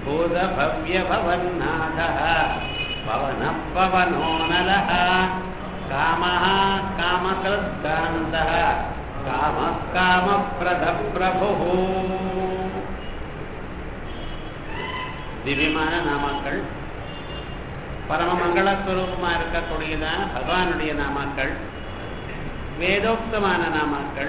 भूतभव्यभवन्नाथः पवनः पवनो नलः कामः कामकृत्कान्तः कामः कामप्रदः प्रभुः. திவ்யமான நாமாக்கள், பரம மங்களஸ்வரூபமாக இருக்கக்கூடியதான பகவானுடைய நாமாக்கள், வேதோக்தமான நாமாக்கள்.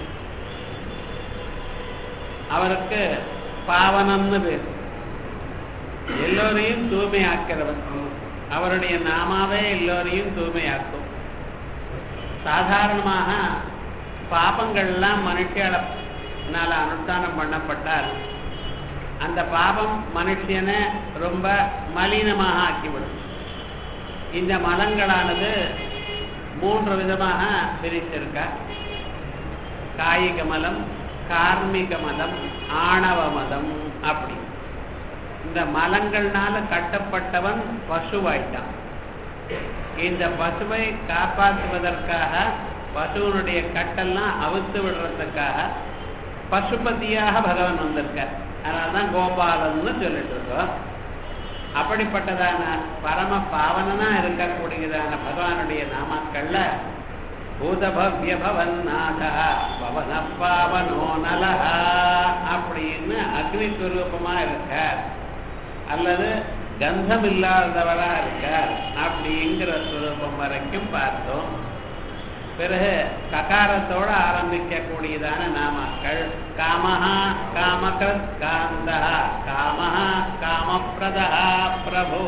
அவருக்கு பாவனம்னு பேர். எல்லோரையும் தூய்மையாக்கிறவர். அவருடைய நாமாவே எல்லோரையும் தூய்மையாக்கும். சாதாரணமாக பாபங்கள்லாம் மனுஷனால அனுஷ்டானம் பண்ணப்பட்டால் அந்த பாபம் மனுஷனை ரொம்ப மலினமாக ஆக்கிவிடும். இந்த மலங்களானது 3 விதமாக பிரித்திருக்க. காயிக மலம், கார்மிக மதம், ஆணவ மதம். அப்படி இந்த மலங்கள்னால கட்டப்பட்டவன் பசுவாயிட்டான். இந்த பசுவை காப்பாற்றுவதற்காக, பசுவனுடைய கட்டெல்லாம் அவுத்து விடுறதுக்காக பசுபதியாக பகவான் வந்திருக்கார். அதனால்தான் கோபாலன்னு சொல்லிட்டு இருக்கோம். அப்படிப்பட்டதான பரம பாவனா இருக்கக்கூடியதான பகவானுடைய நாமாக்கள்ல பூதபவ்ய பவன்னாதா பவன பாவனோ நலஹா அப்படின்னு அக்னி ஸ்வரூபமா இருக்கார், அல்லது கந்தம் இல்லாதவரா இருக்கார் அப்படிங்கிற ஸ்வரூபம் வரைக்கும் பார்த்தோம். பிறகு ககாரத்தோடு ஆரம்பிக்கக்கூடியதான நாமாக்கள் காமஹா காமக்ருத் காந்தஹ காமஹா காமப்ரதஹ பிரபு.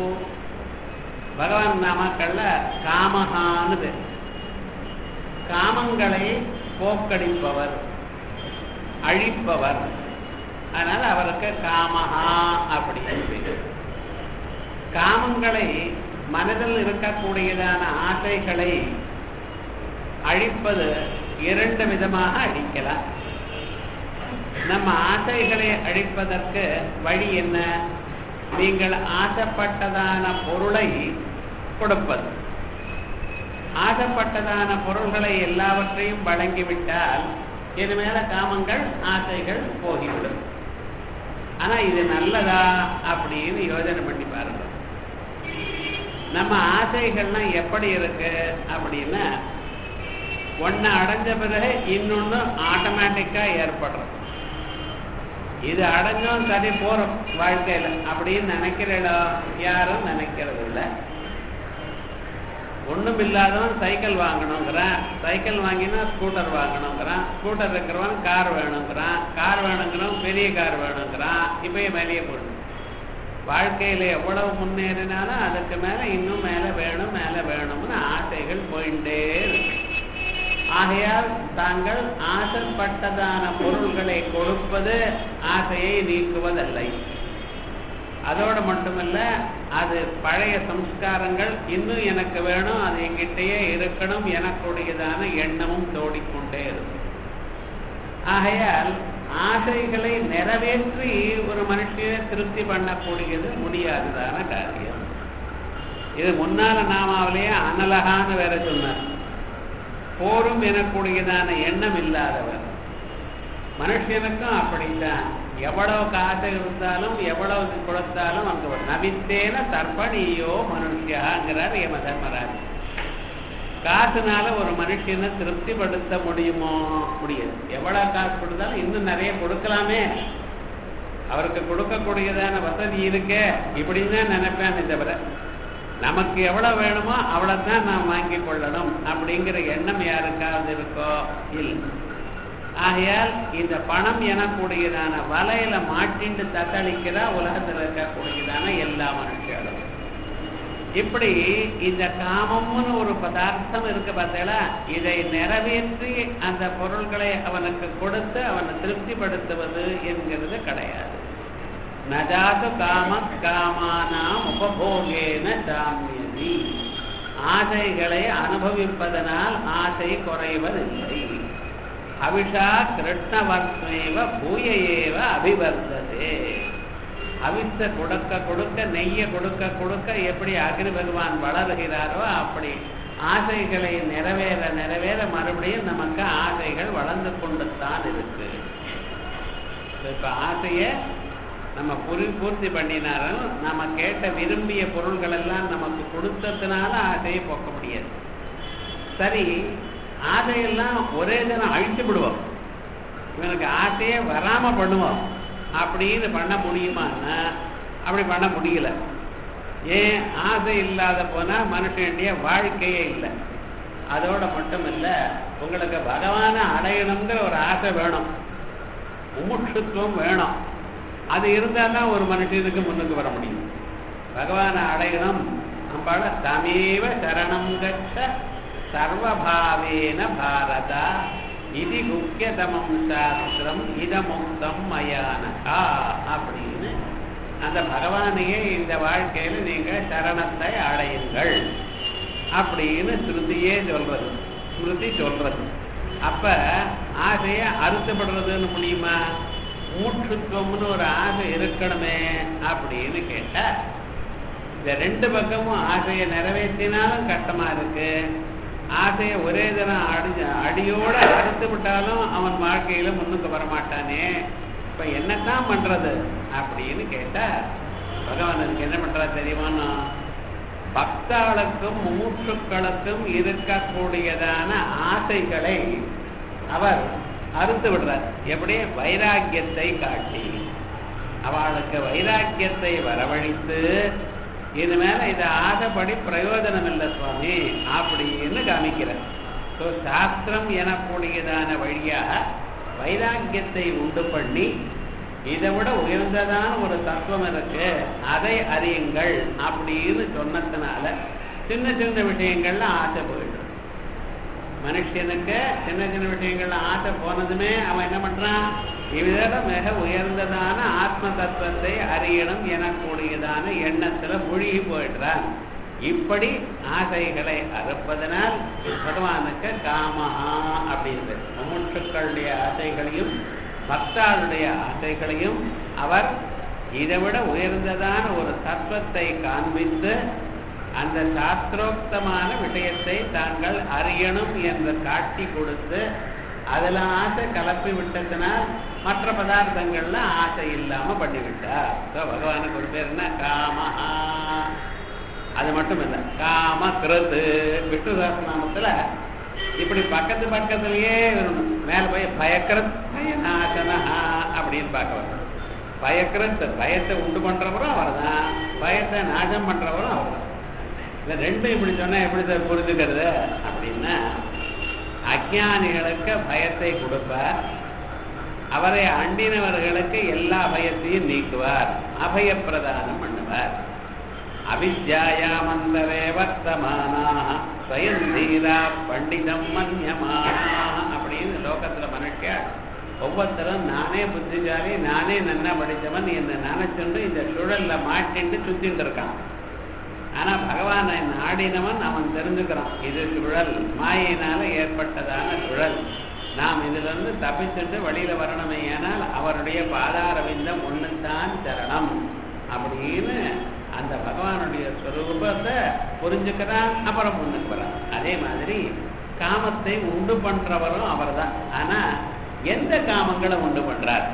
பகவான் நாமாக்கள்ல காமஹான்னு பேர். காமங்களை போக்கடிப்பவர், அழிப்பவர். அதனால அவருக்கு காமஹா அப்படின்னு பேர். காமங்களை, மனதில் இருக்கக்கூடியதான ஆசைகளை அழிப்பது 2 விதமாக அழிக்கலாம். நம்ம ஆசைகளை அழிப்பதற்கு வழி என்ன? நீங்கள் ஆசைப்பட்டதான பொருளை கொடுப்பது. ஆசைப்பட்டதான பொருள்களை எல்லாவற்றையும் வழங்கிவிட்டால் இனிமேல காமங்கள், ஆசைகள் போகிவிடும். ஆனா இது நல்லதா அப்படின்னு யோசனை பண்ணி பாருங்க. நம்ம ஆசைகள்லாம் எப்படி இருக்கு அப்படின்னா, ஒன்னு அடைஞ்ச பிறகு இன்னொன்னு ஆட்டோமேட்டிக்கா ஏற்படுறது. இது அடைஞ்சோம் சரி போறோம் வாழ்க்கையில அப்படின்னு நினைக்கிறீங்களோ? யாரும் நினைக்கிறது இல்லை. ஒண்ணும் இல்லாதவன் சைக்கிள் வாங்கணுங்கிறான், சைக்கிள் வாங்கினா ஸ்கூட்டர் வாங்கணுங்கிறான், ஸ்கூட்டர் இருக்கிறவன் கார் வேணுங்கிறான், கார் வேணுங்கிறவன் பெரிய கார் வேணுங்கிறான். இப்பயே மேலேயே போடும். வாழ்க்கையில எவ்வளவு முன்னேறினாலும் அதுக்கு மேல இன்னும் மேல வேணும் மேல வேணும்னு ஆசைகள் போயிட்டே இருக்கு. ஆகையால் தாங்கள் ஆசைப்பட்டதான பொருள்களை கொடுப்பது ஆசையை நீக்குவதில்லை. அதோடு மட்டுமல்ல, அது பழைய சம்ஸ்காரங்கள். இன்னும் எனக்கு வேணும், அது எங்கிட்டயே இருக்கணும், எனக்குடையதான எண்ணமும் தோடிக்கொண்டே இருக்கும். ஆகையால் ஆசைகளை நிறைவேற்றி ஒரு மனுஷனை திருப்தி பண்ணக்கூடியது முடியாததான காரியம். இது முன்னால நாமாவிலேயே அனலகான்னு வேற சொன்னார். போரும் எனக்கூடியதான எண்ணம் இல்லாதவர். மனுஷனுக்கும் அப்படித்தான். எவ்வளவு காசு இருந்தாலும் எவ்வளவு கொடுத்தாலும் அங்க நவித்தேன தர்ப்பணியோ மனுஷியாங்கிறார் யம தர்மராஜ். காசுனால ஒரு மனுஷனை திருப்திப்படுத்த முடியுமோ? முடியாது. எவ்வளவு காசு கொடுத்தாலும் இன்னும் நிறைய கொடுக்கலாமே, அவருக்கு கொடுக்கக்கூடியதான வசதி இருக்கே இப்படின்னு தான் நினைப்பேன். தவிர நமக்கு எவ்வளவு வேணுமோ அவ்வளவுதான் நாம் வாங்கி கொள்ளணும் அப்படிங்கிற எண்ணம் யாருக்காவது இருக்கோ? இல்லை. ஆகையால் இந்த பணம் எனக்கூடியதான வலையில மாட்டிண்டு தத்தளிக்கிறா உலகத்தில் இருக்கக்கூடியதான எல்லா மனுஷர்களும். இப்படி இந்த காமம்னு ஒரு பதார்த்தம் இருக்கு பார்த்தீங்களா, இதை நிறைவேற்றி அந்த பொருள்களை அவனுக்கு கொடுத்து அவனை திருப்திப்படுத்துவது என்கிறது கிடையாது. நஜாது காம காமானாம் உபபோகேன சாமியதி. ஆசைகளை அனுபவிப்பதனால் ஆசை குறைவதில்லை. அவிஷா கிருஷ்ணவர்மேவ பூயேவ அபிவர்த்ததே. அவிச கொடுக்க கொடுக்க, நெய்ய கொடுக்க கொடுக்க எப்படி அக்னி பகவான் வளர்கிறாரோ அப்படி ஆசைகளை நிறைவேற நிறைவேற மறுபடியும் நமக்கு ஆசைகள் வளர்ந்து கொண்டுத்தான் இருக்கு. இப்ப ஆசைய நம்ம பூர்த்தி பண்ணினாலும் நம்ம கேட்ட விரும்பிய பொருள்கள் எல்லாம் நமக்கு கொடுத்ததுனால ஆசையை போக்க முடியாது. சரி, ஆசையெல்லாம் ஒரே தினம் அழித்து விடுவோம், இவனுக்கு ஆசையே வராம பண்ணுவோம் அப்படின்னு பண்ண முடியுமான்னா அப்படி பண்ண முடியல. ஏன்? ஆசை இல்லாத போனா மனுஷனுடைய வாழ்க்கையே இல்லை. அதோட மட்டும் இல்லை, உங்களுக்கு பகவானை அடையணுங்கிற ஒரு ஆசை வேணும், முமுட்சுத்துவம் வேணும். அது இருந்தால் தான் ஒரு மனுஷனுக்கு முன்னுக்கு வர முடியும். பகவானை அடையணும் நம்மள தமேவ சரணம் கச்ச சர்வபாவேன பாரதா இது முக்கியதமம் சாஸ்திரம் இதமுக்தம் மயானகா அப்படின்னு அந்த பகவானையே இந்த வாழ்க்கையில நீங்க சரணத்தை அடையுங்கள் அப்படின்னு ஸ்ருதியே சொல்றது, ஸ்ருதி சொல்றது. அப்ப ஆசைய அறுத்துப்படுறதுன்னு முடியுமா? மூச்சுத்துவம்னு ஒரு ஆசை இருக்கணுமே அப்படின்னு கேட்டா, இந்த ரெண்டு பக்கமும் ஆசையை நிறைவேற்றினாலும் கஷ்டமா இருக்கு, ஆசையை ஒரே தினம் அடியோட அறுத்து விட்டாலும் அவன் வாழ்க்கையில முன்னுக்கு வரமாட்டானே. இப்ப என்னத்தான் பண்றது அப்படின்னு கேட்டா, பகவானுக்கு என்ன பண்றா தெரியுமான்னா, பக்தாளுக்கும் மூச்சுக்களுக்கும் இருக்கக்கூடியதான ஆசைகளை அவர் அறுத்து விடுறார். எப்படி? வைராக்கியத்தை காட்டி அவளுக்கு வைராக்கியத்தை வரவழைத்து, இது மேல இதை ஆசைப்படி பிரயோஜனம் இல்லை சுவாமி அப்படின்னு காமிக்கிறார். ஸோ சாஸ்திரம் எனக்கூடியதான வழியாக வைராக்கியத்தை உண்டு பண்ணி, இதை விட உயர்ந்ததான ஒரு தத்துவம் இருக்கு, அதை அறியுங்கள் அப்படின்னு சொன்னதுனால சின்ன சின்ன விஷயங்கள்ல ஆசை போயிடும். மனுஷனுக்கு சின்ன சின்ன விஷயங்கள்ல ஆசை போனதுமே அவன் என்ன பண்றான்? இவ்வித மிக உயர்ந்ததான ஆத்ம தத்துவத்தை அறியணும் எனக்கூடியதான எண்ணத்துல மூழ்கி போயிடுறான். இப்படி ஆசைகளை அறுப்பதனால் பகவானுக்கு காமஹா அப்படின்றது. முமுட்சுக்களுடைய ஆசைகளையும் பக்தாளுடைய ஆசைகளையும் அவர் இதை விட உயர்ந்ததான ஒரு தத்துவத்தை காண்பித்து அந்த சாஸ்திரோக்தமான விஷயத்தை தாங்கள் அறியணும் என்று காட்டி கொடுத்து அதுல ஆசை கலப்பி விட்டதுனால் மற்ற பதார்த்தங்கள்ல ஆசை இல்லாம பண்ணிவிட்டார். பகவானுக்கு ஒரு பேர் என்ன? காமஹா. அது மட்டும் இல்லை, காம கிருத்து. விஷ்ணு சஹஸ்ரநாமத்துல இப்படி பக்கத்து பக்கத்திலேயே வரணும். மேல போய் பயக்கிரத் பயநாசனா அப்படின்னு பார்க்க வரணும். பயக்கிரத் பயத்தை உண்டு பண்றவரும் அவர் தான், பயத்தை நாசம் பண்றவரும் அவர் தான். இந்த ரெண்டும் இப்படி சொன்னா எப்படி சார் புரிஞ்சுக்கிறது அப்படின்னா, அஜ்ஞானிகளுக்கு பயத்தை கொடுப்பார், அவரை அண்டினவர்களுக்கு எல்லா பயத்தையும் நீக்குவார், அபயப்பிரதானம் பண்ணுவார். அவித்யாயாமந்தரே வர்த்தமானாஹ ஸ்வயம் தீரா பண்டிதம் மன்யமானாஹ அப்படின்னு லோகத்துல மனுஷன் ஒவ்வொருத்தரும் நானே புத்திசாலி, நானே நன்னா படித்தவன் என்ன நினைச்சுண்டு இந்த சுழல்ல மாட்டிட்டு சுத்திட்டு இருக்கான். ஆனா பகவானை நாடினவன் அவன் தெரிஞ்சுக்கிறான், இது சுழல், மாயினால ஏற்பட்டதான சுழல், நாம் இதுல இருந்து தப்பிச்சுட்டு வெளியில வரணுமே. ஆனால் அவருடைய பாதாரவிந்தம் ஒண்ணுதான் சரணம் அப்படின்னு அந்த பகவானுடைய ஸ்வரூபத்தை புரிஞ்சுக்கிறான், அப்புறம் முன்னுக்கு வரான். அதே மாதிரி காமத்தை உண்டு பண்றவரும் அவர் தான். ஆனா எந்த காமங்களை உண்டு பண்றார்?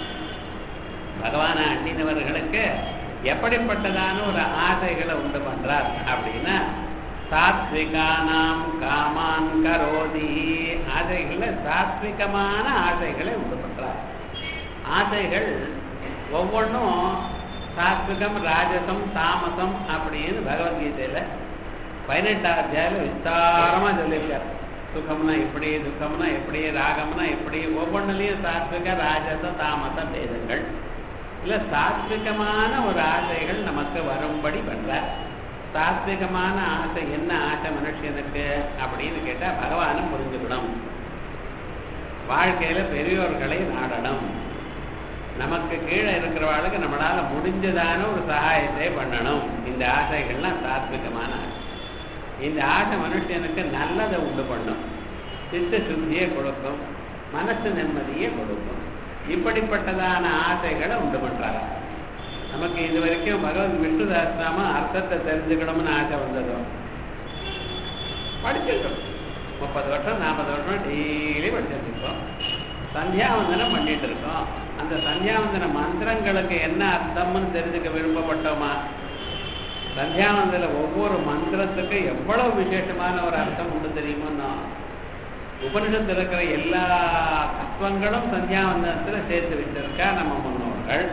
பகவானை அண்டினவர்களுக்கு எப்படிப்பட்டதான ஒரு ஆசைகளை உண்டு பண்றார் அப்படின்னா, சாத்விகானாம் காமான் கரோதி. ஆசைகள்ல சாத்விகமான ஆசைகளை உண்டு பண்றார். ஆசைகள் ஒவ்வொன்றும் சாத்விகம், ராஜசம், தாமசம் அப்படின்னு பகவத்கீதையில 18ஆம் அத்தியாயம் விஸ்தாரமா சொல்லியிருக்கார். சுகம்னா எப்படி, துக்கம்னா எப்படி, ராகம்னா எப்படி, ஒவ்வொன்றுலையும் சாத்விக, ராஜச, தாமச பேதங்கள். இல்ல சாத்விகமான ஒரு ஆசைகள் நமக்கு வரும்படி பண்றார். சாத்விகமான ஆசை என்ன ஆசை மனுஷனுக்கு அப்படின்னு கேட்டா, பகவானை புரிஞ்சுக்கணும், வாழ்க்கையில பெரியோர்களை நாடணும், நமக்கு கீழே இருக்கிறவாளுக்கு நம்மளால முடிஞ்சதான ஒரு சகாயத்தை பண்ணணும். இந்த ஆசைகள்லாம் சாத்விகமான ஆசை. இந்த ஆசை மனுஷனுக்கு நல்லதை உண்டு பண்ணும், சித்த சுத்தியை கொடுக்கும், மனசு நிம்மதியை கொடுக்கும். இப்படிப்பட்டதான ஆசைகளை உண்டு பண்றாங்க. நமக்கு இது வரைக்கும் பகவத் விஷ்ணு சஹஸ்ரநாம அர்த்தத்தை தெரிஞ்சுக்கணும்னு ஆசை வந்ததும் படிச்சிருக்கோம். 30 வருஷம் 40 வருஷம் டெய்லி படிச்சிருக்கோம், சந்தியாவந்தனம் பண்ணிட்டு இருக்கோம். அந்த சந்தியாவந்தன மந்திரங்களுக்கு என்ன அர்த்தம்னு தெரிஞ்சுக்க விரும்பப்பட்டோமா? சந்தியாவந்தன ஒவ்வொரு மந்திரத்துக்கு எவ்வளவு விசேஷமான ஒரு அர்த்தம் உண்டு தெரியுமோ. உபனிஷத்தில் இருக்கிற எல்லா தத்துவங்களும் சந்தியாவந்தனத்தில் சேர்த்து வச்சிருக்கா நம்ம முன்னோர்கள்.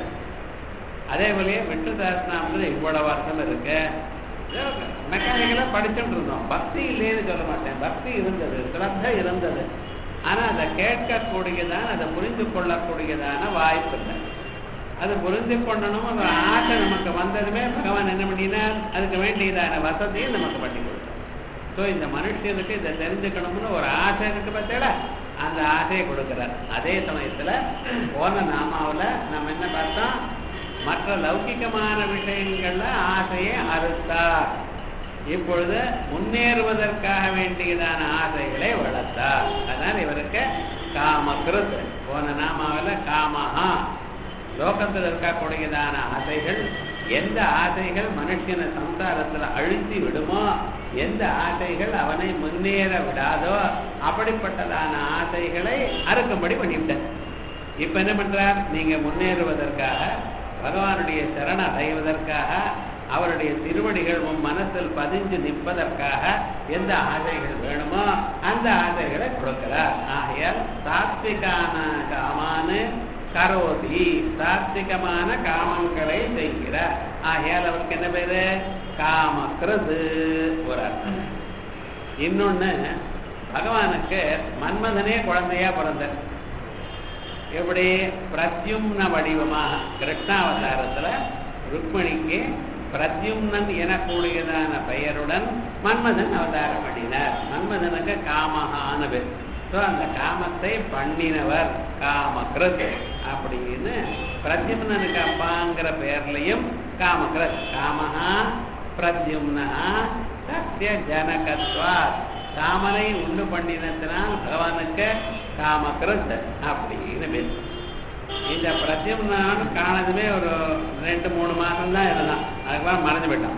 அதே போலயே விஷ்ணு சஹஸ்ரநாமத்தில் இவ்வளவு அர்த்தம் இருக்கு. மெக்கானிக்கலாக படிச்சுட்டு இருந்தோம். பக்தி இல்லைன்னு சொல்ல மாட்டேன், பக்தி இருந்தது, சிரத்த இருந்தது. ஆனால் அதை கேட்கக்கூடியதான, அதை புரிந்து கொள்ளக்கூடியதான வாய்ப்பு இல்லை. அது புரிந்து கொள்ளணும் அந்த ஆசை நமக்கு வந்ததுமே பகவான் என்ன பண்ணினார், அதுக்கு வேண்டியதான வசதியை நமக்கு பண்ணி கொடுத்தார். ஸோ இந்த மனுஷனுக்கு இதை தெரிஞ்சுக்கணும்னு ஒரு ஆசை இருக்கு பார்த்தீங்களா, அந்த ஆசையை கொடுக்குறார். அதே சமயத்தில் போன நாமாவில் நம்ம என்ன பார்த்தோம், மற்ற லௌகிகமான விஷயங்கள்ல ஆசையை அறுத்தார். இப்பொழுது முன்னேறுவதற்காக வேண்டியதான ஆசைகளை வளர்த்தார். அதனால் இவருக்கு காமகிருத். போன நாமாவில் காமஹா, லோகத்தில் இருக்கக்கூடியதான ஆசைகள், எந்த ஆசைகள் மனுஷனை சம்சாரத்தில் அழுத்தி விடுமோ, எந்த ஆசைகள் அவனை முன்னேற விடாதோ அப்படிப்பட்டதான ஆசைகளை அறுக்கும்படி பண்ணிவிட்டார். இப்ப என்ன பண்றார், நீங்க முன்னேறுவதற்காக, பகவானுடைய சரண அடைவதற்காக, அவருடைய திருவடிகள் உன் மனசில் பதிஞ்சு நிற்பதற்காக எந்த ஆசைகள் வேணுமோ அந்த ஆசைகளை கொடுக்கிறார். ஆகையால் சாத்விகான காமானு கரோதி, சாத்விகமான காமங்களை செய்கிறார். ஆகையால் அவருக்கு என்ன பேரு, காமக்கிறது ஒரு அர்த்தம். இன்னொன்னு, பகவானுக்கு மன்மதனே குழந்தையா பிறந்தார். எப்படி, பிரத்யும்ன வடிவமாக கிருஷ்ணாவதாரத்துல ருக்மிணிக்கு பிரத்யும்னன் எனக்கூடியதான பெயருடன் மன்மதன் அவதாரம் பண்ணினார். மன்மதனுக்கு காமஹான்னு பேர். ஸோ அந்த காமத்தை பண்ணினவர் காமகிருத் அப்படின்னு பிரத்யும்னனுக்கு அப்பாங்கிற பெயர்லையும் காமகிருத். காமஹா பிரத்யும்னா சத்ய ஜனகத்வாத், காமனை உண்டு பண்ணினத்தினால் பகவானுக்கு காமகிருத் அப்படின்னு பேர். இந்த பிரத்யும்னான்னு காணதுமே ஒரு 2-3 மாதம் தான் இருந்தான். அதுக்கெல்லாம் மறைஞ்சு போயிட்டான்.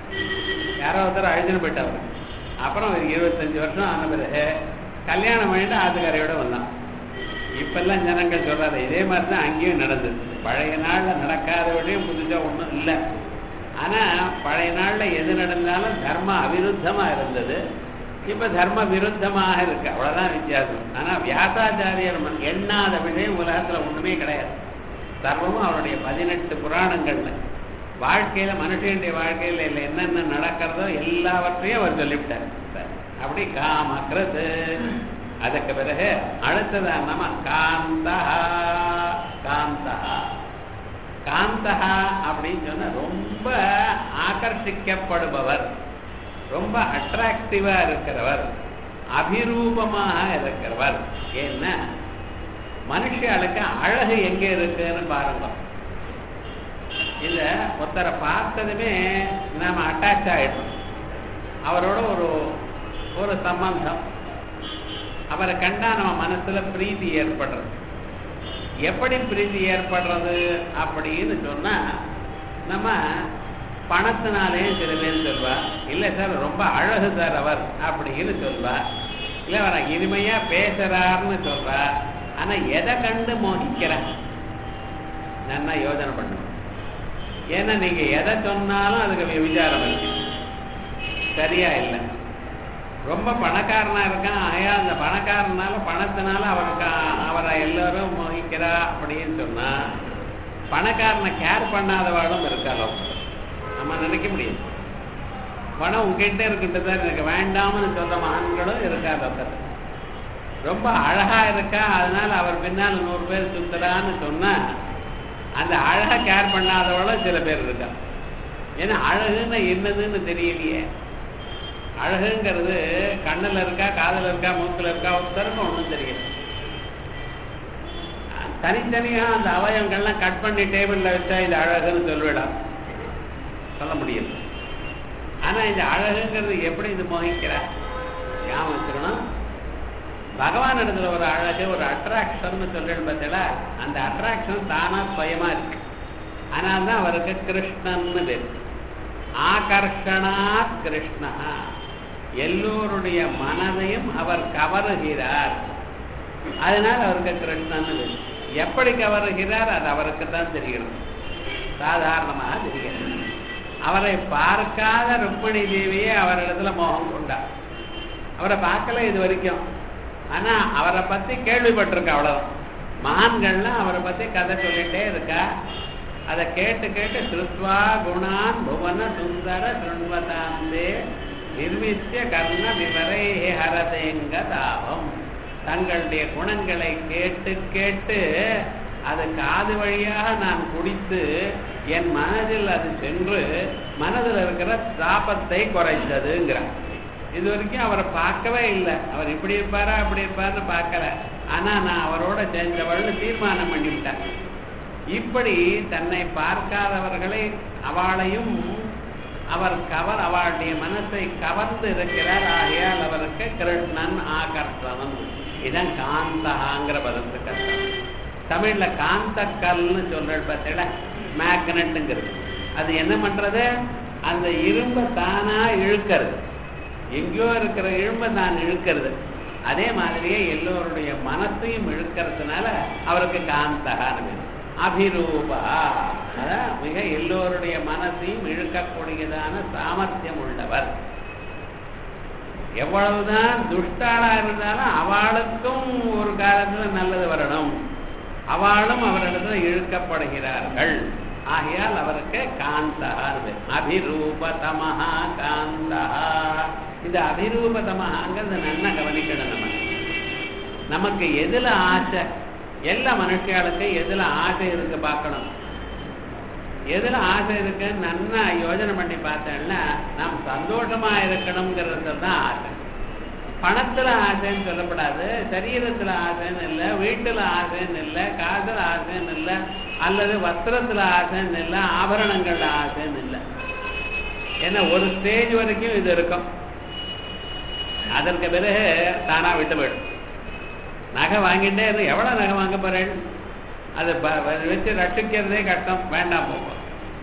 யாரோ ஒருத்தர் அழிஞ்சுன்னு போயிட்டவர். அப்புறம் 25 வருஷம் ஆன பிறகு கல்யாணம் பண்ணிட்டு ஆத்துக்காரையோட வந்தான். இப்பெல்லாம் ஜனங்கள் சொல்றாரு, இதே மாதிரி தான் அங்கேயும் நடந்தது. பழைய நாள்ல நடக்காத வழியும் புதுசா ஒன்றும் இல்லை. ஆனா பழைய நாள்ல எது நடந்தாலும் தர்ம அவிருத்தமா இருந்தது, இப்ப தர்ம விருத்தமாக இருக்கு, அவ்வளவுதான் வித்தியாசம். ஆனா வியாசாச்சாரியர் எண்ணாத விஷயம் உலகத்துல ஒண்ணுமே கிடையாது. சர்வமும் அவருடைய 18 புராணங்கள்ல வாழ்க்கையில, மனுஷனுடைய வாழ்க்கையில இல்லை என்னென்ன நடக்கிறதோ எல்லாவற்றையும் அவர் சொல்லிவிட்டார். அப்படி காமக்கிறது. அதுக்கு பிறகு அடுத்ததான் நம்ம காந்தஹா. காந்தஹா காந்தஹா அப்படின்னு சொன்னா ரொம்ப ஆகர்ஷிக்கப்படுபவர், ரொம்ப அட்ராக்டிவா இருக்கிறவர், அபிரூபமாக இருக்கிறவர். ஏன்னா மனுஷர்களுக்கு அழகு எங்க இருக்குன்னு பாருங்க. இந்த ஒருத்தரை பார்த்ததுமே நாம அட்டாச் ஆயிடுறோம், அவரோட ஒரு சம்பந்தம், அவரை கண்டா நம்ம மனசுல பிரீதி ஏற்படுறது. எப்படி பிரீதி ஏற்படுறது அப்படின்னு சொன்னா, நம்ம பணத்தினாலேயும் சில பேர் சொல்வா, இல்லை சார் ரொம்ப அழகு சார் அவர் அப்படின்னு சொல்வா, இல்லை அவரை இனிமையா பேசுறாருன்னு சொல்றா. ஆனா எதை கண்டு மோகிக்கிற நல்லா யோசனை பண்ணணும். ஏன்னா நீங்க எதை சொன்னாலும் அதுக்கு விசாரம் இருக்கு, சரியா இல்லை. ரொம்ப பணக்காரனா இருக்கான், ஆயா அந்த பணக்காரனால பணத்தினால அவரை எல்லாரும் மோகிக்கிறா அப்படின்னு சொன்னா, பணக்காரனை கேர் பண்ணாதவாளும் இருக்காளோ நம்ம நினைக்க முடியும். பணம் உங்ககிட்ட இருக்கிட்டு தான் எனக்கு வேண்டாம்னு சொல்ற ஆண்களும் இருக்காது. ரொம்ப அழகா இருக்கா, அதனால அவர் பின்னால் 100 பேர் சுத்தலான்னு சொன்னா அந்த அழகா கேர் பண்ணாதவளும் சில பேர் இருக்கா. ஏன்னா அழகுன்னு என்னதுன்னு தெரியலையே. அழகுங்கிறது கண்ணுல இருக்கா, காதுல இருக்கா, மூக்குல இருக்கா, ஒருத்தருக்கும் ஒன்றும் தெரியல. தனித்தனியா அந்த அவயவங்கள்லாம் கட் பண்ணி டேபிள்ல வச்சா இது அழகுன்னு சொல்லிவிடாம், சொல்ல முடியும். ஆனா இந்த அழகுங்கிறது எப்படி இது மோகிக்கிற ஞாபகம் வச்சுக்கணும். பகவான் இடத்துல ஒரு அழகு, ஒரு அட்ராக்ஷன் சொல்லிட்டு பார்த்தீங்களா, அந்த அட்ராக்ஷன் தானா சுயமா இருக்கு. அதனால்தான் அவருக்கு கிருஷ்ணன்னு பேர். ஆகர்ஷணாத் கிருஷ்ணா, எல்லோருடைய மனதையும் அவர் கவருகிறார், அதனால் அவருக்கு கிருஷ்ணன்னு பேர். எப்படி கவருகிறார் அது அவருக்கு தான் தெரியணும், சாதாரணமாக தெரிகிறது. அவரை பார்க்காத ருக்மிணி தேவியே அவரிடத்துல மோகம் கொண்டார். அவரை பார்க்கல இது வரைக்கும், ஆனா அவரை பத்தி கேள்விப்பட்டிருக்க, அவ்வளவுதான். மகான்கள்லாம் அவரை பத்தி கதை சொல்லிட்டே இருக்கா. அதை கேட்டு கேட்டு ஸ்ருத்வா குணான் புவன சுந்தர சுண்வதாந்தே நிர்மித்திய கர்ண விவரை ஹரதேங்க தாபம். தங்களுடைய குணங்களை கேட்டு கேட்டு அது காது வழியாக நான் குடித்து என் மனதில் அது சென்று மனதில் இருக்கிற தாபத்தை குறைந்ததுங்கிறார். இது வரைக்கும் அவரை பார்க்கவே இல்லை. அவர் இப்படி இருப்பாரா அப்படி இருப்பாருன்னு பார்க்கல. ஆனா நான் அவரோட சேர்ந்தவள்னு தீர்மானம் பண்ணிவிட்டேன். இப்படி தன்னை பார்க்காதவர்களை அவளையும் அவர் அவளுடைய மனசை கவர்ந்து இருக்கிறார். ஆகையால் அவருக்கு கிருஷ்ணன் ஆகர்ஷணம். இதான் காந்தகாங்கிற பதத்துக்கு அர்த்தம். தமிழ்ல காந்தக்கல்னு சொல்ற பார்த்தீங்களா, மேக்னட்டுங்கிறது. அது என்ன பண்றது, அந்த இரும்பை தானா இழுக்கிறது. எங்கேயோ இருக்கிற இரும்பை தான் இழுக்கிறது. அதே மாதிரியே எல்லோருடைய மனசையும் இழுக்கிறதுனால அவருக்கு காந்தகான்னு. அபிரூபா, அதான் மிக எல்லோருடைய மனசையும் இழுக்கக்கூடியதான சாமர்த்தியம் உள்ளவர். எவ்வளவுதான் துஷ்டாளா இருந்தாலும் அவளுக்கும் ஒரு காலத்துல நல்லது வரணும், அவளும் அவரிடத்துல இழுக்கப்படுகிறார்கள். ஆகையால் அவருக்கு காந்தா. அபிரூபதமஹா காந்தா. இந்த அபிரூபதமஹாங்கிறது நல்லா கவனிக்கணும். நமக்கு எதுல ஆசை, எல்லா மனுஷியாளுக்கு எதுல ஆசை இருக்கு பார்க்கணும். எதுல ஆசை இருக்குன்னு நல்லா யோஜனை பண்ணி பார்த்தேன்னா நாம் சந்தோஷமா இருக்கணுங்கிறது தான் ஆசை. பணத்துல ஆசைன்னு சொல்லப்படாது, சரீரத்துல ஆசைன்னு இல்லை, வீட்டுல ஆசைன்னு இல்லை, காசுல ஆசைன்னு இல்லை, அல்லது வஸ்திரத்துல ஆசைன்னு இல்லை, ஆபரணங்கள்ல ஆசைன்னு இல்லை. ஏன்னா ஒரு ஸ்டேஜ் வரைக்கும் இது இருக்கும், அதற்கு பிறகு தானா விட்டு போயிடும். நகை வாங்கிட்டே இருந்து எவ்வளவு நகை வாங்க போறேன், அதை வச்சு ரட்சிக்கிறதே கஷ்டம், வேண்டாம் போகும்.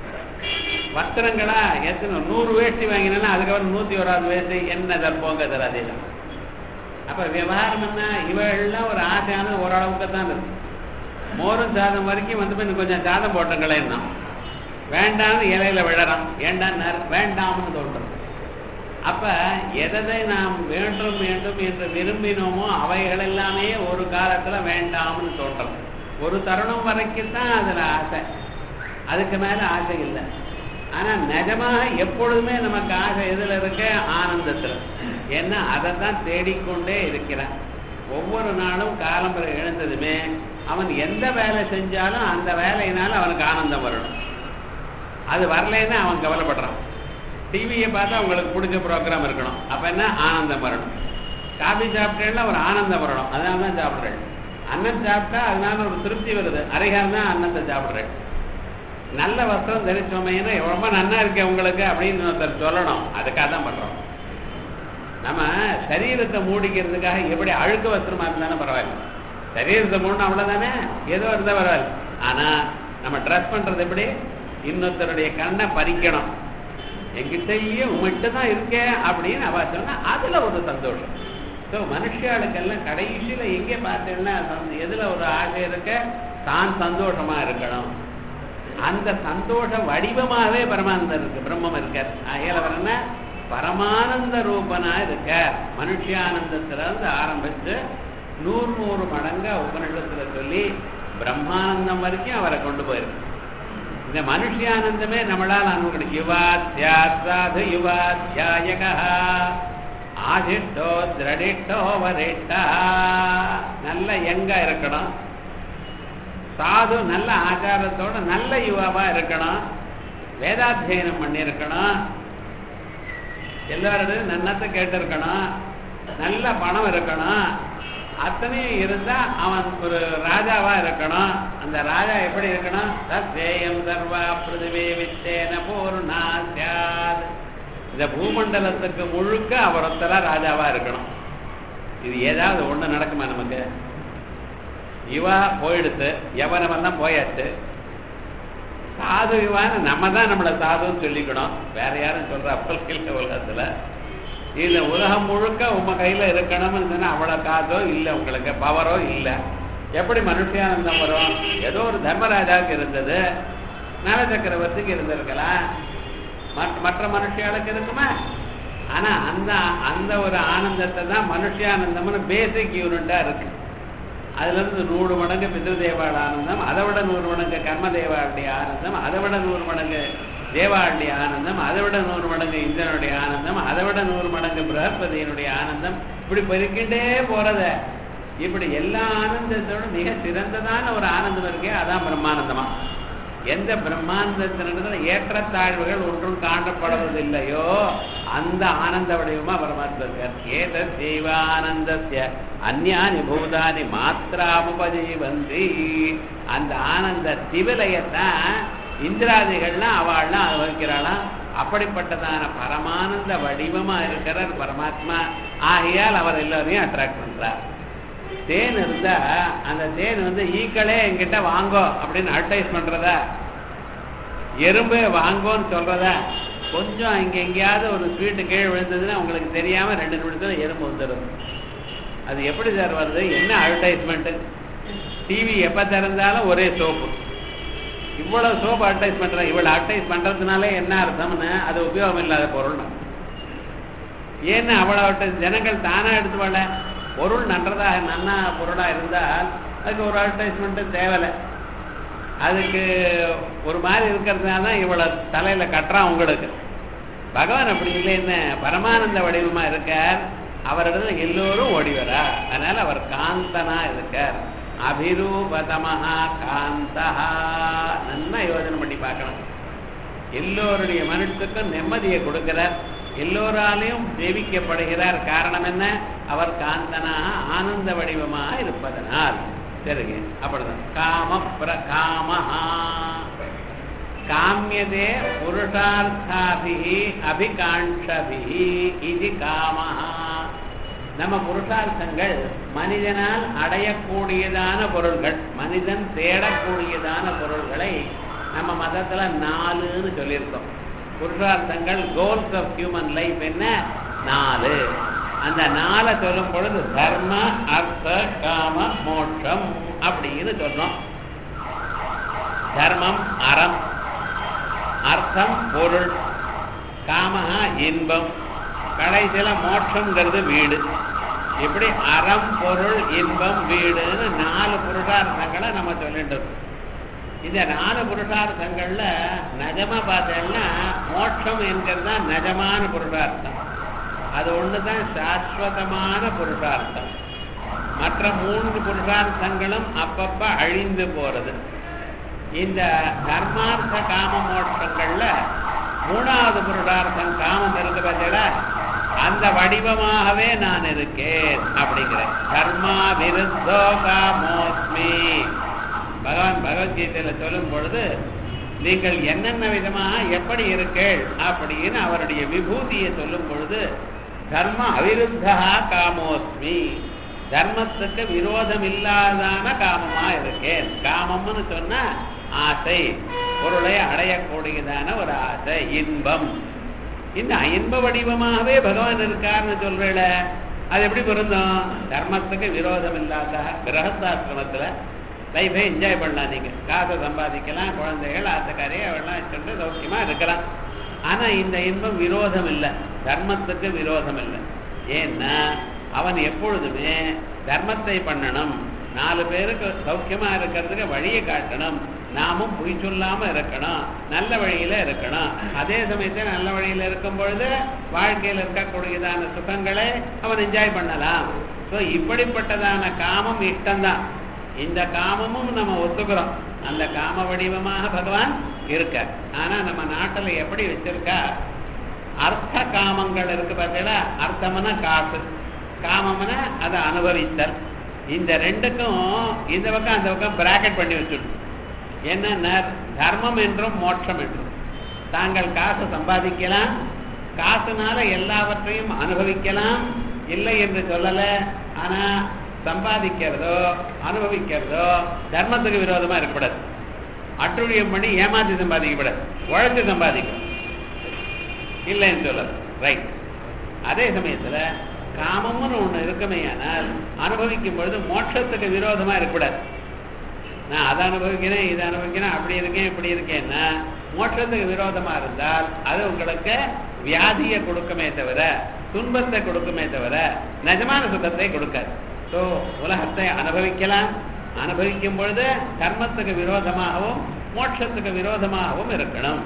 வஸ்திரங்களா எத்தனை 100 வேஷ்டி வாங்கினா அதுக்கப்புறம் 101வது வேஷ்டி என்ன தற்போங்க தராதே. அப்ப விவகாரம் என்ன, இவெல்லாம் ஒரு ஆசையானது ஓரளவுக்கு தான் இருக்கு. மோரும் சாதம் வரைக்கும் வந்து இன்னும் கொஞ்சம் சாதம் போட்டங்களேன் தான் வேண்டாம்னு இலையில விழறான். ஏண்டான்னு வேண்டாம்னு தோன்றது. அப்ப எதை நாம் வேண்டும் வேண்டும் என்று விரும்பினோமோ அவைகள் எல்லாமே ஒரு காலத்துல வேண்டாம்னு தோன்றது. ஒரு தருணம் வரைக்கும் தான் அதுல ஆசை, அதுக்கு மேல ஆசை இல்லை. ஆனா நிஜமாக எப்பொழுதுமே நமக்கு ஆசை எதுல இருக்க, ஆனந்தத்துல. ஏன்னா அதை தான் தேடிக்கொண்டே இருக்கிறான். ஒவ்வொரு நாளும் காலம்பரை எழுந்ததுமே அவன் எந்த வேலை செஞ்சாலும் அந்த வேலையினால அவனுக்கு ஆனந்தம் வரணும். அது வரலைன்னா அவன் கவலைப்படுறான். டிவியை பார்த்தா அவங்களுக்கு பிடிச்ச ப்ரோக்ராம் இருக்கணும், அப்ப என்ன ஆனந்தம் வரணும். காபி சாப்பிட்டேன்னா ஒரு ஆனந்தம் வரணும், அதனால தான் சாப்பிட்றேன். அன்னம் சாப்பிட்டா அதனால ஒரு திருப்தி வருது, அரைகால் தான் அன்னத்தை சாப்பிட்றேன். நல்ல வஸ்திரம் தரிச்சோமைன்னா ரொம்ப நன்னா இருக்கேன் உங்களுக்கு அப்படின்னு ஒருத்தர் சொல்லணும், அதுக்காக தான் பண்றோம். நம்ம சரீரத்தை மூடிக்கிறதுக்காக எப்படி அழுக்க வஸ்திரமா இருந்தாலும் பரவாயில்ல, சரீரத்தை மூடணும் அவ்வளவுதானே, ஏதோ இருந்தா பரவாயில்ல. ஆனா நம்ம ட்ரெஸ் பண்றது எப்படி, இன்னொருத்தருடைய கண்ணை பறிக்கணும், என்கிட்டயே உங்ககிட்ட தான் இருக்கேன் அப்படின்னு அவ சொன்னா அதுல ஒரு சந்தோஷம். ஸோ மனுஷாளுக்கெல்லாம் கடைசியில எங்கே பார்த்தேன்னா எதுல ஒரு ஆசை இருக்க, தான் சந்தோஷமா இருக்கணும். அந்த சந்தோஷ வடிவமாகவே பரமானந்தம் இருக்கு, பிரம்மம் இருக்கார். ஆகையால் அவர் என்ன பரமானந்த ரூபனா இருக்கார். மனுஷியானந்தத்திலிருந்து ஆரம்பிச்சு 100 மடங்கா உபநிஷத்துல சொல்லி பிரம்மானந்தம் வரைக்கும் அவரை கொண்டு போயிருக்கு. இந்த மனுஷியானந்தமே நம்மளால் அனுபவிக்கணும். யுவாத்யாசாது யுவாத்யாயகா ஆதிட்டோ திரடிட்டோ வரிட்டா. நல்ல யங்கா இருக்கணும், சாது நல்ல ஆச்சாரத்தோட நல்ல யுவாவா இருக்கணும், வேதாத்தியனம் பண்ணி இருக்கணும், எல்லாரும் நன்னத்தை கேட்டு இருக்கணும், நல்ல பணம் இருக்கணும். அத்தனையும் இருந்தா அவன் ஒரு ராஜாவா இருக்கணும். அந்த ராஜா எப்படி இருக்கணும், தத்வேயம் சர்வா பிருதிவே வித்தேன பூர்ணா ஸ்யாத். இந்த பூமண்டலத்துக்கு முழுக்க அவர் ஒருத்தரா ராஜாவா இருக்கணும். இது ஏதாவது ஒண்ணு நடக்குமா நமக்கு? இவா போயிடுத்து, எவனவெல்லாம் போயாச்சு. சாது இவான்னு நம்ம தான் நம்மளை சாதுன்னு சொல்லிக்கணும், வேற யாரும் சொல்ற அப்பல் இல்லை உலகத்துல. இந்த உலகம் முழுக்க உங்க கையில இருக்கணும்னு சொன்னா அவ்வளவு காதோ இல்லை, உங்களுக்கு பவரோ இல்லை. எப்படி மனுஷியானந்தம் வரும்? ஏதோ ஒரு தர்மராஜாவுக்கு இருந்தது, நல சக்கரவர்த்திக்கு இருந்திருக்கலாம், மற்ற மனுஷியாளுக்கு இருக்குமா? ஆனா அந்த ஒரு ஆனந்தத்தை தான் மனுஷியானந்தம்னு பேசிக் யூனிட்டா இருக்கு. அதுல இருந்து 100 மடங்கு பித்ருதேவாள ஆனந்தம், அதை விட 100 மடங்கு கர்மதேவாளுடைய ஆனந்தம், அதை விட 100 மடங்கு தேவாளுடைய ஆனந்தம், அதை விட 100 மடங்கு இந்திரனுடைய ஆனந்தம், அதை விட 100 மடங்கு பிரகஸ்பதியினுடைய ஆனந்தம், இப்படி பெருக்கிட்டே போறத. இப்படி எல்லா ஆனந்தத்தோட மிக சிறந்ததான ஒரு ஆனந்தம் இருக்கே, அதான் பிரம்மானந்தமா. எந்த பிரம்மானந்தத்தினிடத்துல ஏற்றத்தாழ்வுகள் ஒன்றும் காணப்படுவதில்லையோ அந்த ஆனந்த வடிவமா பரமாத்மா இருக்கார். ஏதத் தெய்வானந்தஸ்ய அந்யானி பூதானி மாத்ராமுபஜீவந்தி. அந்த ஆனந்த திவிலையத்தான் இந்திராதிகள்லாம் அவள்லாம் அனுபவிக்கிறாளாம். அப்படிப்பட்டதான பரமானந்த வடிவமா இருக்கிறார் பரமாத்மா. ஆகையால் அவர் எல்லாரையும் அட்ராக்ட் பண்றார். தேன் இருந்தா அந்த தேன் ஈக்களே என்கிட்ட வாங்கோ அப்படின்னு அட்வைஸ் பண்றதா, எறும்பு வாங்கோன்னு சொல்றதா? கொஞ்சம் இங்க எங்கேயாவது ஒரு ஸ்வீட்டு கீழே விழுந்ததுன்னா உங்களுக்கு தெரியாம 2 நிமிஷத்துல எறும்பு வந்துடும். அது எப்படி சார் வருது? என்ன அட்வர்டைஸ்மெண்ட்? டிவி எப்ப திறந்தாலும் ஒரே சோப்பு. இவ்வளவு சோப்பு அட்வைஸ் பண்ற, இவ்வளவு அட்வைஸ் பண்றதுனால என்ன அர்த்தம்னு அது உபயோகம் இல்லாத பொருள். ஏன்னா அவ்வளவு ஜனங்கள் தானா எடுத்து வரல. பொருள் நன்றதாக நன்னா பொருளா இருந்தால் அதுக்கு ஒரு அட்வர்டைஸ்மெண்ட் தேவையில்லை. அதுக்கு ஒரு மாதிரி இருக்கிறதுனால தான் இவ்வளவு தலையில கட்டுறான் உங்களுக்கு. பகவான் அப்படி இல்லைன்னு பரமானந்த வடிவமா இருக்கார். அவரிடத்துல எல்லோரும் ஓடிவரா. அதனால அவர் காந்தனா இருக்கார். அபிரூபதமஹா காந்தஹா. நல்லா யோஜனை பண்ணி பார்க்கணும். எல்லோருடைய மனசுக்கும் நிம்மதியை கொடுக்கிறார், எல்லோராலையும் சேவிக்கப்படுகிறார். காரணம் என்ன? அவர் காந்தனாக ஆனந்த வடிவமாக இருப்பதனால். சரிங்க, அப்படிதான் காம பிரகாமஹா. காமியதே புருஷார்த்தாபிஹி அபிகாங்ஷபிஹி இது காமஹா. நம்ம புருஷார்த்தங்கள் மனிதனால் அடையக்கூடியதான பொருள்கள், மனிதன் தேடக்கூடியதான பொருள்களை நம்ம மதத்துல 4ன்னு சொல்லியிருக்கோம். புருஷார்த்தங்கள், கோல்ஸ் ஆஃப் ஹியூமன் லைஃப் என்ன? 4. அந்த 4 சொல்லும் பொழுது தர்ம அர்த்த காம மோட்சம் அப்படின்னு சொல்றோம். தர்மம் அறம், அர்த்தம் பொருள், காமஹா இன்பம், கடைசியில மோட்சம்ங்கிறது வீடு. இப்படி அறம் பொருள் இன்பம் வீடுன்னு 4 புருஷார்த்தங்களை நம்ம சொல்லிட்டு இருக்கோம். இந்த 4 புருஷார்த்தங்கள்ல நஜமா பார்த்தேன்னா மோட்சம் என்கிறது தான் நஜமான புருஷார்த்தம். அது ஒண்ணுதான் சாஸ்வதமான புருஷார்த்தம். மற்ற 3 புருஷார்த்தங்களும் அப்பப்ப அழிந்து போறது. இந்த தர்மார்த்த காம மோட்சங்கள்ல 3வது புருஷார்த்தம் காமம் இருக்கு பார்த்தீங்களா, அந்த வடிவமாகவே நான் இருக்கேன் அப்படிங்கிறேன். தர்மா விருத்தோ காமோஸ்மி. பகவான் பகவத்கீதையில சொல்லும் பொழுது நீங்கள் என்னென்ன விதமாக எப்படி இருக்கீள் அப்படின்னு அவருடைய விபூதியை சொல்லும் பொழுது தர்ம அவிருத்தா காமோஸ்மி. தர்மத்துக்கு விரோதம் இல்லாதான காமமா இருக்கேன். காமம்னு சொன்னா ஆசை, பொருளை அடையக்கூடியதான ஒரு ஆசை, இன்பம். இந்த இன்ப வடிவமாகவே பகவான் இருக்காருன்னு சொல்றேல, அது எப்படி பொருந்தும்? தர்மத்துக்கு விரோதம் இல்லாத கிரகஸ்தாசிரமத்துல லைஃபை என்ஜாய் பண்ணலாம். நீங்க காசை சம்பாதிக்கலாம், குழந்தைகள் ஆசைக்காரி அவெல்லாம் வச்சுட்டு சௌக்கியமா இருக்கலாம். ஆனா இந்த இன்பம் விரோதம் இல்லை, தர்மத்துக்கு விரோதம் இல்லை. ஏன்னா அவன் எப்பொழுதுமே தர்மத்தை பண்ணணும், 4 பேருக்கு சௌக்கியமா இருக்கிறதுக்கு வழியை காட்டணும், நாமும் பொய் சொல்லாம இருக்கணும், நல்ல வழியில இருக்கணும். அதே சமயத்தில் நல்ல வழியில இருக்கும் பொழுது வாழ்க்கையில் இருக்கக்கூடியதான சுகங்களை அவன் என்ஜாய் பண்ணலாம். ஸோ இப்படிப்பட்டதான காமம் இஷ்டம்தான். இந்த காமமும் நம்ம ஒத்துக்கிறோம். அந்த காம வடிவமாக பகவான் இருக்க. ஆனா நம்ம நாட்டில் எப்படி வச்சிருக்கா, அர்த்த காமங்கள் இருக்கு பார்த்தீங்களா. அர்த்தம்னா காசு, காமம்னா அதை அனுபவித்தல். இந்த 2க்கும் இந்த பக்கம் அந்த பக்கம் பிராக்கெட் பண்ணி வச்சுடும். என்ன தர்மம் என்றும் மோட்சம் என்றும். தாங்கள் காசு சம்பாதிக்கலாம், காசுனால எல்லாவற்றையும் அனுபவிக்கலாம், இல்லை என்று சொல்லல. ஆனா சம்பாதிக்கிறதோ அனுபவிக்கிறதோ தர்மத்துக்கு விரோதமா இருக்கக்கூடாது. அட்டுழியம் பண்ணி ஏமாத்தி சம்பாதிக்கப்படாது, உழைத்து சம்பாதிக்கணும் இல்லைன்னு சொல்லது. ரைட். அதே சமயத்துல காமம்னு ஒண்ணு இருக்குமே, ஆனால் அனுபவிக்கும் பொழுது மோட்சத்துக்கு விரோதமா இருக்கக்கூடாது. நான் அதை அனுபவிக்கிறேன், இதை அனுபவிக்கிறேன், அப்படி இருக்கேன் இப்படி இருக்கேன்னா மோட்சத்துக்கு விரோதமா இருந்தால் அது உங்களுக்கு வியாதியை கொடுக்குமே தவிர துன்பத்தை கொடுக்குமே தவிர நிஜமான சுகத்தை கொடுக்காது. ஸோ உலகத்தை அனுபவிக்கலாம், அனுபவிக்கும் பொழுது கர்மத்துக்கு விரோதமாகவும் மோட்சத்துக்கு விரோதமாகவும் இருக்கணும்.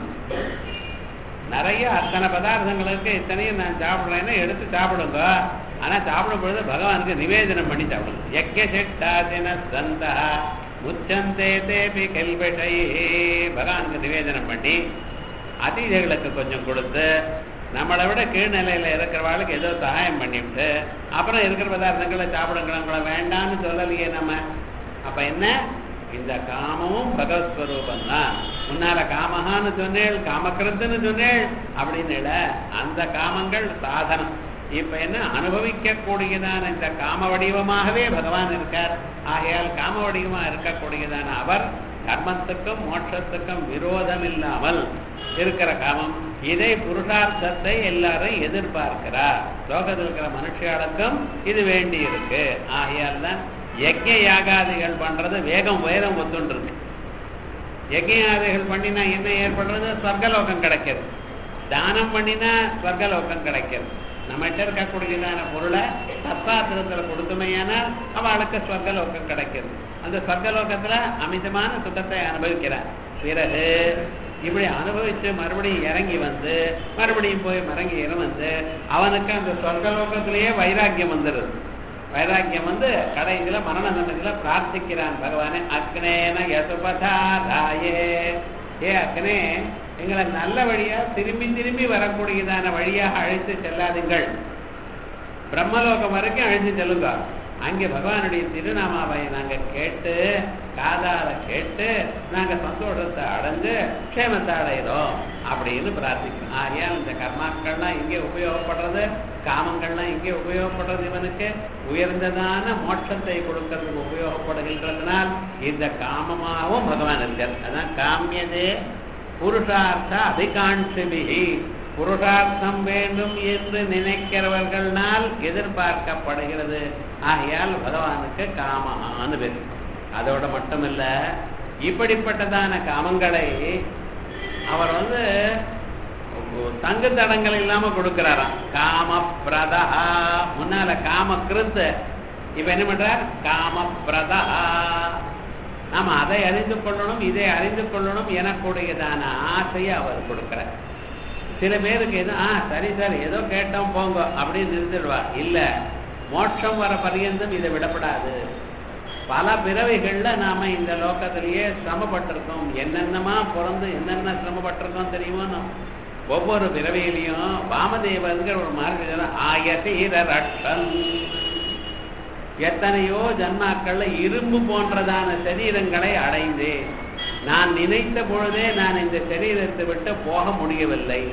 நிறைய அத்தனை பதார்த்தங்களுக்கு இத்தனையும் நான் சாப்பிட்றேன்னா எடுத்து சாப்பிடுங்க. ஆனால் சாப்பிடும் பொழுது பகவானுக்கு நிவேதனம் பண்ணி சாப்பிடுங்க. யக்ஞசிட்டாசின சந்தா முச்சந்தே தேபி கல்வெட்டை பகவானுக்கு நிவேதனம் பண்ணி அதிதிகளுக்கு கொஞ்சம் கொடுத்து நம்மளை விட கீழ்நிலையில் இருக்கிறவாளுக்கு ஏதோ சகாயம் பண்ணிவிட்டு அப்புறம் இருக்கிற பதார்த்தங்களை சாப்பிடுங்களா வேண்டாம்னு சொல்லலையே நம்ம. அப்போ என்ன, இந்த காமமும் பகவத்ஸ்வரூபம் தான். முன்னால காமஹான்னு சொன்னேள், காமக்கிருத்துன்னு சொன்னேள் அப்படின்னு இல்லை, அந்த காமங்கள் சாதனம். இப்ப என்ன, அனுபவிக்கக்கூடியதான இந்த காம வடிவமாகவே பகவான் இருக்கார். ஆகையால் காம வடிவமாக இருக்கக்கூடியதான அவர் கர்மத்துக்கும் மோட்சத்துக்கும் விரோதம் இல்லாமல் இருக்கிற காமம். இதை புருஷார்த்தத்தை எல்லாரும் எதிர்பார்க்கிறார். லோகத்தில் இருக்கிற மனுஷர்களுக்கும் இது வேண்டி இருக்கு. ஆகையால் தான் யஜ்ஞ யாகாதிகள் பண்றது வேகம் உயரம் ஒத்துன்றது. யஜ்ஞ யாகாதிகள் பண்ணினா என்ன ஏற்படுறது, ஸ்வர்கலோகம் கிடைக்கிறது. தானம் பண்ணினா ஸ்வர்கலோகம் கிடைக்கிறது. நம்மகிட்ட இருக்கக்கூடியதான பொருளை சத்பாத்திரத்தில் கொடுத்துமையானால் அவளுக்கு ஸ்வர்கலோகம் கிடைக்கிறது. அந்த ஸ்வர்கலோகத்துல அமிதமான சுகத்தை அனுபவிக்கிறார். பிறகு இப்படி அனுபவிச்சு மறுபடியும் இறங்கி வந்து மறுபடியும் போய் மறங்கி இறந்து அவனுக்கு அந்த ஸ்வர்கலோகத்திலேயே வைராக்கியம் வந்துடுது. வைராக்கியம் வந்து கடைசியில மரண தண்டனையில பிரார்த்திக்கிறான் பகவானே, அக்னேன யசுபதாராயே, ஏ அக்னே எங்களை நல்ல வழியா திரும்பி திரும்பி வரக்கூடியதான வழியாக அழைத்து செல்லாதீங்கள், பிரம்மலோகம் வரைக்கும் அழைத்து செல்லுங்க. அங்கே பகவானுடைய திருநாமாவை நாங்க கேட்டு காதால கேட்டு நாங்க சந்தோஷத்தை அடைஞ்சு க்ஷேமத்தை அடைகிறோம் அப்படின்னு பிரார்த்திக்கணும். ஆகையால் இந்த கர்மாக்கள்லாம் இங்கே உபயோகப்படுறது, காமங்கள்லாம் இங்கே உபயோகப்படுறது, இவனுக்கு உயர்ந்ததான மோட்சத்தை கொடுக்கறதுக்கு உபயோகப்படுகின்றதுனால் இந்த காமமாகவும் பகவான் இருக்கார். அதான் காமியதே புருஷார்த்த அதிகாட்சிபிகி, புருஷார்த்தம் வேண்டும் என்று நினைக்கிறவர்களால் எதிர்பார்க்கப்படுகிறது. ஆகையால் பகவானுக்கு காமஹான்னு பேர். அதோட மட்டுமில்ல, இப்படிப்பட்டதான காமங்களை அவர் தங்கு தடங்கள் இல்லாம கொடுக்கிறாராம். காமப்பிரதா, முன்னால காம கிருத்து, இப்ப என்ன பண்றார், காமப்பிரதா. நாம அதை அறிந்து கொள்ளணும், இதை அறிந்து கொள்ளணும் எனக்கூடியதான ஆசையை அவர் கொடுக்கிறார். சில பேருக்கு எது சரி சார் ஏதோ கேட்டோம் போங்க அப்படின்னு நிறுத்திடுவா. இல்ல, மோட்சம் வர பரியந்தம் இதை விடப்படாது. பல பிறவைகள்ல நாம இந்த லோகத்திலேயே சிரமப்பட்டிருக்கோம். என்னென்னமா பிறந்து என்னென்ன சிரமப்பட்டிருக்கோம் தெரியுமோ. ஒவ்வொரு பிறவையிலையும் வாமதேவர்கள் ஒரு மார்க்க ஆயசீர ரட்சன், எத்தனையோ ஜன்மாக்கள்ல இரும்பு போன்றதான சரீரங்களை அடைந்து நான் நினைத்த பொழுதே நான் இந்த சரீரத்தை விட்டு போக முடியவில்லை.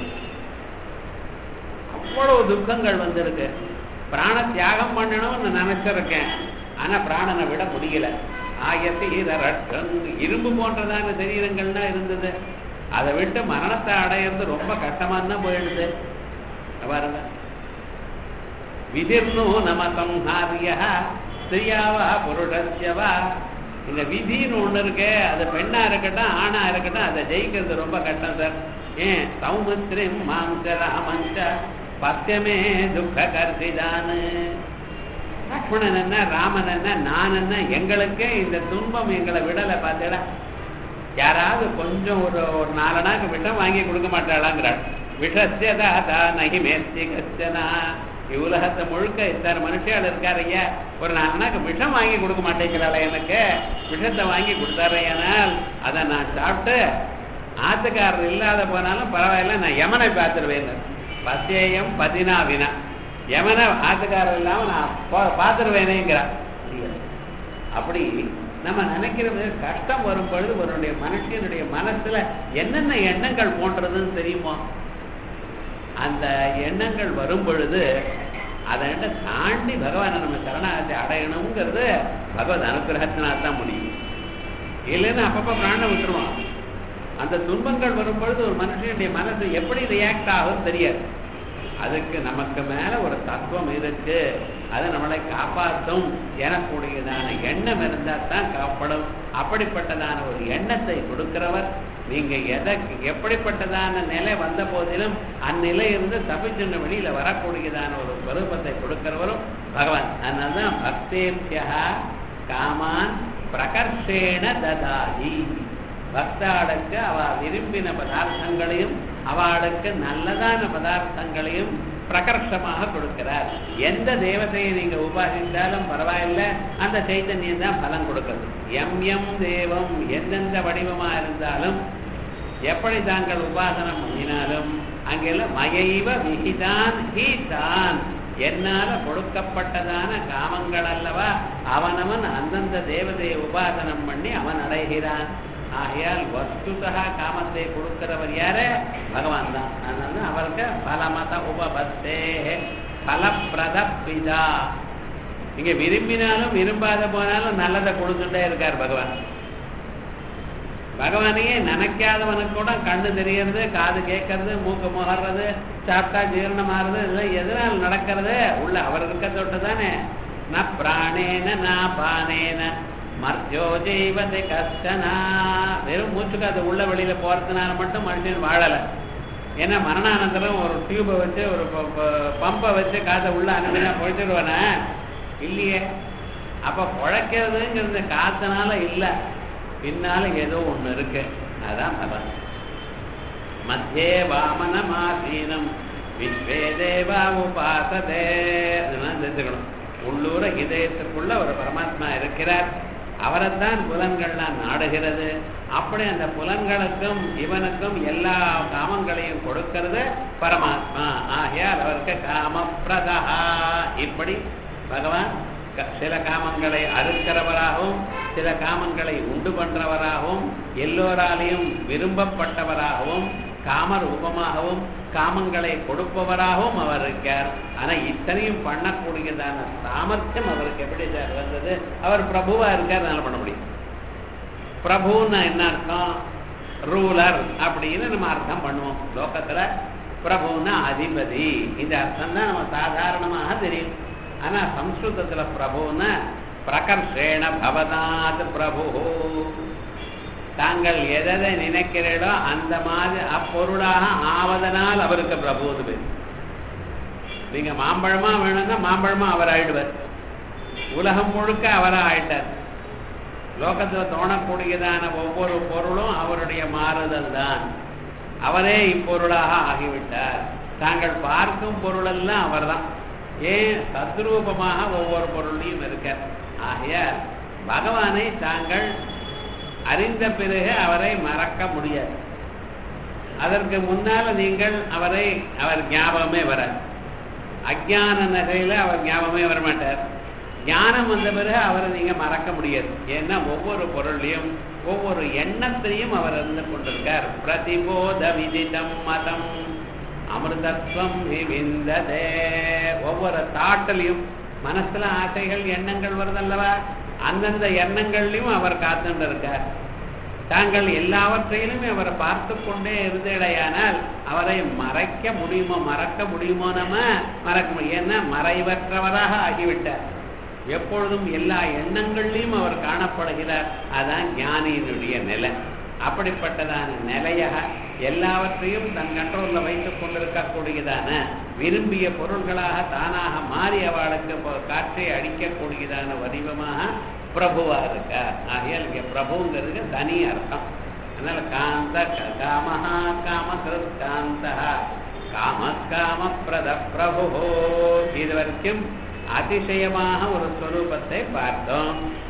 அவ்வளவு துக்கங்கள் வந்திருக்கு. பிராண தியாகம் பண்ணணும்னு நினைச்சிருக்கேன், ஆனா பிராணனை விட முடியல. ஆயசீரட்சன், இரும்பு போன்றதான சரீரங்கள்னா இருந்தது, அதை விட்டு மரணத்தை அடையிறது ரொம்ப கஷ்டமா தான் போயிடுது. பாருங்க, விதிர்னு நம சம்ஹாரிய ஸ்திரியாவா புருஷஸ்யவா. இந்த விதின்னு ஒண்ணு இருக்கு, அது பெண்ணா இருக்கட்டும் ஆணா இருக்கட்டும், அதை ஜெயிக்கிறது ரொம்ப கஷ்டம் சார். ஏன் சௌமித்ரிம் மாஞ்சராமஞ்ச பத்தியமே துக்க கர்த்திதான். லக்ஷ்மணன் என்ன, ராமன் என்ன, நான் என்ன, எங்களுக்கே இந்த துன்பம் எங்களை விடலை. பார்த்தேடா, யாராவது கொஞ்சம் ஒரு 4 நாக்கு விஷம் வாங்கி கொடுக்க மாட்டாளாங்கிறாள். விஷஸ்யதா நகி மேஸ்தி கச்சனா. இவ்வுலகத்தை முழுக்க இத்தனை மனுஷியால் இருக்காரு, ஐயா ஒரு 4 நாக்கு விஷம் வாங்கி கொடுக்க மாட்டேங்கிறாள். எனக்கு விஷத்தை வாங்கி கொடுத்தாரையானால் அதை நான் சாப்பிட்டு ஆத்துக்காரர் இல்லாத போனாலும் பரவாயில்ல, நான் யமனை பார்த்துருவேன். பத்தியம் பதினாவினா, யமனை ஆத்துக்காரர் இல்லாம நான் பார்த்துருவேனேங்கிறார். அப்படி நம்ம நினைக்கிறது கஷ்டம் வரும் பொழுது ஒரு மனுஷனுடைய மனசுல என்னென்ன எண்ணங்கள் போன்றதுன்னு தெரியுமோ. அந்த எண்ணங்கள் வரும் பொழுது அதை தாண்டி பகவானை நம்ம சரணாகத்தை அடையணுங்கிறது பகவத் அனுகிரகத்தினால்தான் முடியும். இல்லைன்னா அப்பப்போ பிராணம் விட்டுருவான். அந்த துன்பங்கள் வரும் பொழுது ஒரு மனுஷனுடைய மனசு எப்படி ரியாக்ட் ஆகும் தெரியாது. அதுக்கு நமக்கு மேல ஒரு தத்துவம் இருக்கு, அது நம்மளை காப்பாற்றும் எனக்கூடியதான எண்ணம் இருந்தால் தான் காப்படும். அப்படிப்பட்டதான ஒரு எண்ணத்தை கொடுக்கிறவர். நீங்க எப்படிப்பட்டதான நிலை வந்த போதிலும் அந்நிலை இருந்து தப்பிச்சுன்னு வெளியில வரக்கூடியதான ஒரு ஸ்வரூபத்தை கொடுக்கிறவரும் பகவான். அதனால்தான் பக்தேபியா காமான் பிரகர்ஷேண ததாதி. பக்தாளுக்கு அவ விரும்பின பதார்த்தங்களையும் அவளுக்கு நல்லதான பதார்த்தங்களையும் பிரகர்ஷமாக கொடுக்கிறார். எந்த தேவதையை நீங்க உபாசித்தாலும் பரவாயில்ல, அந்த சைத்தன்யம் தான் பலம் கொடுக்கிறது. எம் தேவம் எந்தெந்த வடிவமா இருந்தாலும் எப்படி தாங்கள் உபாசனம் பண்ணினாலும் அங்கெல்லாம் மயைவ விகிதான் ஹீதான், என்னால கொடுக்கப்பட்டதான காமங்கள் அல்லவா அவனவன் அந்தந்த தேவதையை உபாசனம் பண்ணி அவன் அடைகிறான். ஆகையால் வஸ்துதா காமத்தை கொடுக்கிறவர் யாரு? பகவான் தான். அதனால அவருக்கு பலமத உபபத்தே பலப்பிரத பிதா. நீங்க விரும்பினாலும் விரும்பாத போனாலும் நல்லதை கொடுத்துட்டே இருக்கார் பகவான். பகவானையே நினைக்காதவனுக்கு கூட கண்ணு தெரியறது, காது கேட்கறது, மூக்கு முகர்றது, சாப்பிட்டா ஜீரணமாகிறது, இதெல்லாம் எதனால் நடக்கிறது? உள்ள அவர் இருக்க தொட்டு தானே. ந பிராணேன நா பானேன மர்த்தியோ ஜெய்வதை கஷ்டனா. வெறும் மூச்சுக்கு அது உள்ள வெளியில போறதுனால மட்டும் மனுஷன் வாழலை. ஏன்னா மரணானந்தரம் ஒரு டியூபை வச்சு ஒரு பம்பை வச்சு காற்றை உள்ள அனுப்பினா பொழைச்சிடுவானே? இல்லையே. அப்ப பொழைக்கிறதுங்கிறது காத்தனால இல்லை, பின்னால ஏதோ ஒண்ணு இருக்கு. அதான் பலன். மத்தியே வாமன மாசீனம் விஸ்வே தேவா உபாசதே. அதெல்லாம் தெரிஞ்சுக்கணும். உள்ளூர இதயத்துக்குள்ள ஒரு பரமாத்மா இருக்கிறார். அவரைத்தான் புலன்கள்லாம் நாடுகிறது. அப்படி அந்த புலன்களுக்கும் இவனுக்கும் எல்லா காமங்களையும் கொடுக்கிறது பரமாத்மா. ஆகையால் அவருக்கு காமப்பிரதா. இப்படி பகவான் சில காமங்களை அறுக்கிறவராகவும் சில காமங்களை உண்டு பண்றவராகவும் எல்லோராலையும் விரும்பப்பட்டவராகவும் காமரூபமாகவும் காமங்களை கொடுப்பவராகவும் அவர் இருக்கார். ஆனா இத்தனையும் பண்ணக்கூடியதான சாமர்த்தியம் அவருக்கு எப்படி சார் வந்தது? அவர் பிரபுவா இருக்கார், அதனால பண்ண முடியும். பிரபுன்னா என்ன அர்த்தம்? ரூலர் அப்படின்னு நம்ம அர்த்தம் பண்ணுவோம் லோகத்துல. பிரபுன்னா அதிபதி, இந்த அர்த்தம் தான் நம்ம சாதாரணமாக தெரியும். ஆனா சம்ஸ்கிருதத்துல பிரபுன்னா பிரகர்ஷேண பவதாத் பிரபு. தாங்கள் எதை நினைக்கிறீர்களோ அந்த மாதிரி அப்பொருளாக ஆவதனால் அவருக்கு பிரபுன்னு பேர். நீங்க மாம்பழமா வேணும்னா மாம்பழமா அவர் ஆயிடுவார். உலகம் முழுக்க அவரா ஆயிட்டார். லோகத்துல தோணக்கூடியதான ஒவ்வொரு பொருளும் அவருடைய மாறுதல் தான். அவரே இப்பொருளாக ஆகிவிட்டார். தாங்கள் பார்க்கும் பொருளெல்லாம் அவர் தான். ஏன் சத்ரூபமாக ஒவ்வொரு பொருளையும் இருக்கார். ஆகையால் பகவானை தாங்கள் அறிந்த பிறகு அவரை மறக்க முடியாது. அதற்கு முன்னால நீங்கள் அவர் ஞாபகமே வராது. அஜ்ஞான நகையில அவர் ஞாபகமே வரமாட்டார். ஞானம் வந்த பிறகு அவரை நீங்க மறக்க முடியாது. ஏன்னா ஒவ்வொரு பொருளையும் ஒவ்வொரு எண்ணத்தையும் அவர் இருந்து கொண்டிருக்கார். பிரதிபோத விதிதம் மதம் அமிர்தத்வம் விவிந்ததே. ஒவ்வொரு தாட்டிலையும் மனசுல ஆசைகள் எண்ணங்கள் வருதல்லவா, அந்தந்த எண்ணங்கள்லையும் அவர் காத்துட்டு இருக்கார். தாங்கள் எல்லாவற்றையிலுமே அவரை பார்த்து கொண்டே இருந்தேடையானால் அவரை மறைக்க முடியுமோ மறக்க முடியுமோ? நம்ம மறக்க முடியும். ஏன்னா மறைவற்றவராக ஆகிவிட்டார். எப்பொழுதும் எல்லா எண்ணங்கள்லையும் அவர் காணப்படுகிறார். அதான் ஞானியினுடைய நிலை. அப்படிப்பட்டதான நிலையாக எல்லாவற்றையும் தன் கண்ட்ரோல்ல வைத்துக் கொண்டிருக்கக்கூடியதான விரும்பிய பொருள்களாக தானாக மாறி அவளுக்கு காற்றை அடிக்கக்கூடியதான வடிவமாக பிரபுவா இருக்கார். ஆகையால் இங்க பிரபுங்கிறது தனி அர்த்தம். அதனால காந்த காமஹா காமகிருத் காந்தா காம காம பிரத பிரபு. இது வரைக்கும் அதிசயமாக ஒரு ஸ்வரூபத்தை பார்த்தோம்.